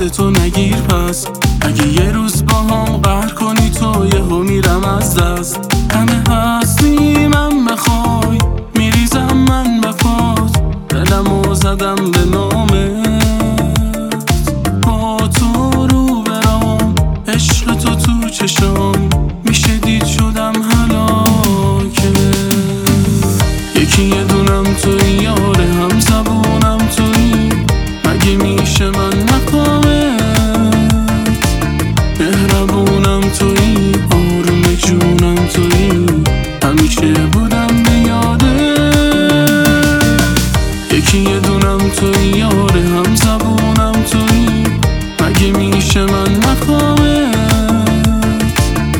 خودتو نگیر پس. اگه یه روز با هم قهر کنی تو یهو میرم از دست. همه هستی من بخوای میریزم من به پات، دلمو زدم به نامت. با تو رو برام عشق تو چشام میشه دید شدم هلاکه. یکی یه دونم توی یاره هم زبونم توی، مگه میشه من نکامت؟ مهربونم توی آروم جونم توی، همیشه بودم به یاده. یکی یه دونم توی یاره هم زبونم توی، مگه میشه من نکامت؟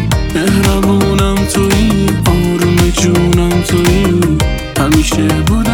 مهربونم توی آروم جونم توی، همیشه بودم